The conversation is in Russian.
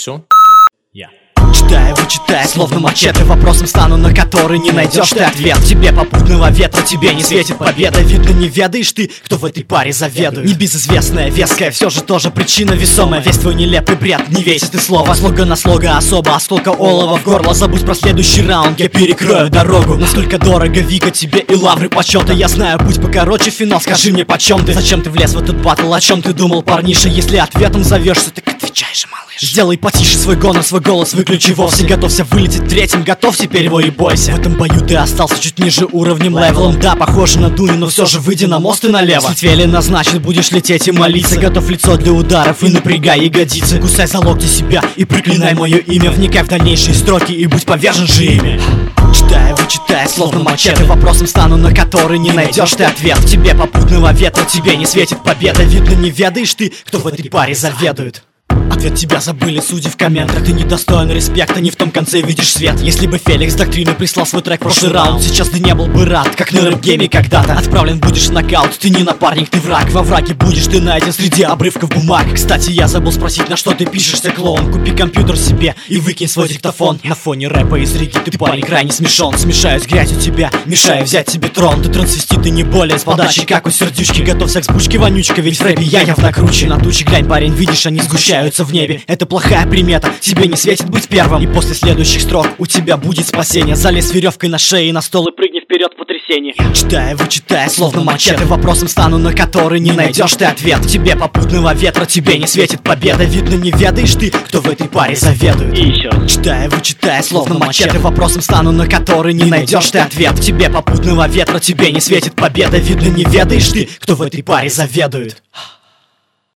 все. Читая, вычитая, словно мачете, вопросом стану, на который не найдешь ты ответ. Тебе попутного ветра, тебе не светит победа. Видно, не ведаешь ты, кто в этой паре заведует. Небезызвестная, веская, все же тоже причина весомая. Весь твой нелепый бред, не весит и слова. Слога на слога особо, а столько олова в горло. Забудь про следующий раунд, я перекрою дорогу. Насколько дорого Вика тебе и лавры почета. Я знаю путь покороче, финал, скажи мне почем ты. Зачем ты влез в этот батл, о чем ты думал, парниша? Если ответом зовешься, так отвечай же, малыш. Сделай потише свой гонор, свой голос выключи вовсе. Готовься вылететь третьим, готов теперь его и бойся. В этом бою ты остался чуть ниже уровнем левелом. Да, похоже на Дуни, но все же выйди на мост и налево. Если цели назначен, будешь лететь и молиться. Готов лицо для ударов и напрягай ягодицы. Кусай за локти себя и проклинай мое имя. Вникай в дальнейшие строки и будь повержен же ими. Читая, вычитая, словно мачете, вопросом стану, на который не найдешь ты ответ. Тебе попутного ветра, тебе не светит победа. Видно, не ведаешь ты, кто в этой паре заведует. Ответ тебя забыли, судьи в комментах. Ты недостоин респекта, не в том конце видишь свет. Если бы Феликс Доктрины прислал свой трек в прошлый раунд, сейчас ты не был бы рад, как на рэп-гейме когда-то. Отправлен будешь в нокаут, ты не напарник, ты враг. Во враге будешь ты найден среди обрывков бумаг. Кстати, я забыл спросить, на что ты пишешься, клоун. Купи компьютер себе и выкинь свой диктофон. На фоне рэпа из Риги ты парень крайне смешон. Смешаюсь грязью тебя, мешаю взять себе трон. Ты трансвестит и не более, с подачей как у сердючки. Готовься к сбучке вонючка, ведь в рэпе я явно круче. На тучи глянь, парень, видишь, они сгущаются в небе. Это плохая примета, тебе не светит быть первым. И после следующих строк у тебя будет спасение. Залезь веревкой на шее на стол и прыгни вперед в потрясении. Читая, вычитая, словно мачете, вопросом стану, на который не найдешь ты ответ. Тебе попутного ветра, тебе не светит победа. Видно, не ведаешь ты, кто в этой паре заведует. И еще. Читая, вычитая, словно мачете, вопросом стану, на который не найдешь ты ответ. Тебе попутного ветра, тебе не светит победа. Видно, не ведаешь ты, кто в этой паре заведует.